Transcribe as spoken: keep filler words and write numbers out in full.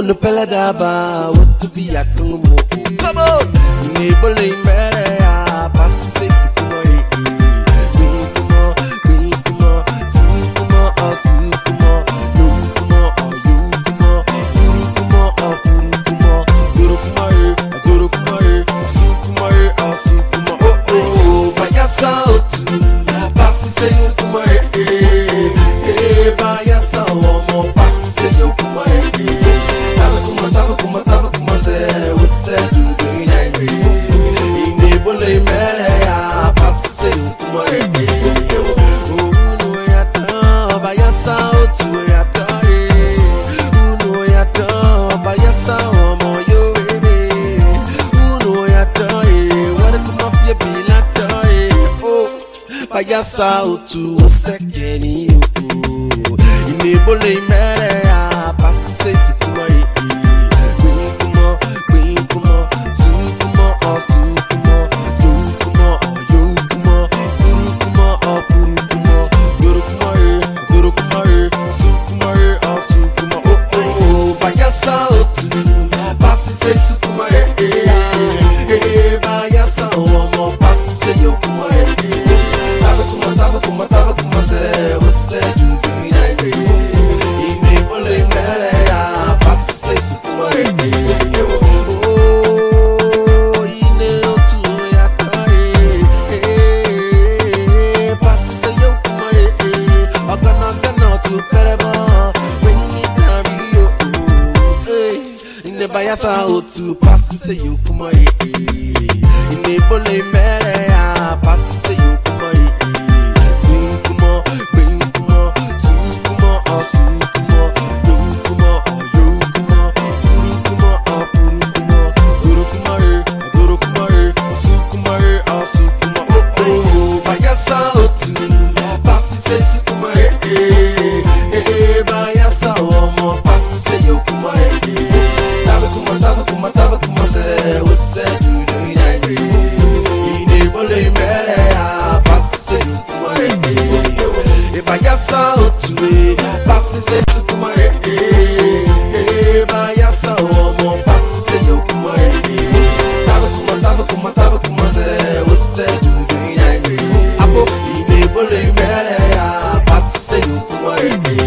no peladaba, what to be a come on, neighbor, mere, pass say, come on, come on, come on, come on, come on, you come on, you come on, you come on, come on, you come on, you come on, so come on, so come on, oh, oh, by your sound, pass say, come on, eh, by your sound, more pass say, come on, tava, tava, tava, tava, tava, say, we said, do Payasa otu osekeni oku inebole mere ya pasi se sukuma e queen kuma queen kuma sukuma o sukuma yo kuma o yo kuma furu kuma o furu kuma yoro kuma e yoro kuma e sukuma e o sukuma o o payasa otu pasi se sukuma e e payasa o mo pasi se yo kuma e tava com uma tava com uma sé, você do green I green. E nem bolei merda, passa sei se tu é eu. Oh, e nem tu é tá, passa sei eu como é. O cana cana tu pereba, when you carry you. E nem vai essa outro, passa sei eu como é. E nem bolei merda, passa sei eu como é. Passe se tu kuma e e vaya sa omo passe se yo kuma e tava kuma tava kuma tava kuma se você do green I green apo e ne bole mere ya passe se tu kuma e